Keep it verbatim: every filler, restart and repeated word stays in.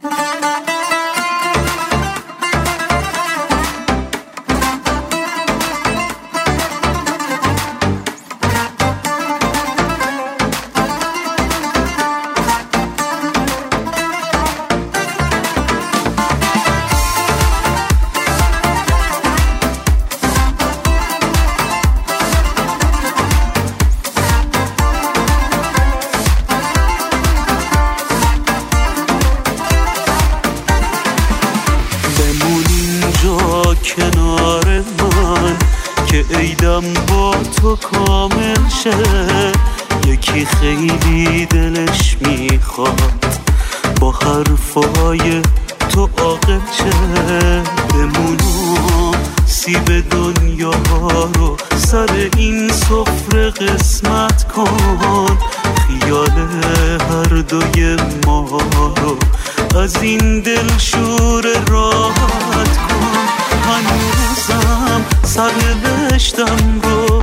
کنار من که عیدم با تو کامل شه. یکی خیلی دلش میخواد با حرفای تو عاقل شه. بمونم سیب دنیا رو سر این سفره قسمت کن. خیال هر دوی ما رو از این دل شور راحت کن. هنوزم سر بهشتم رو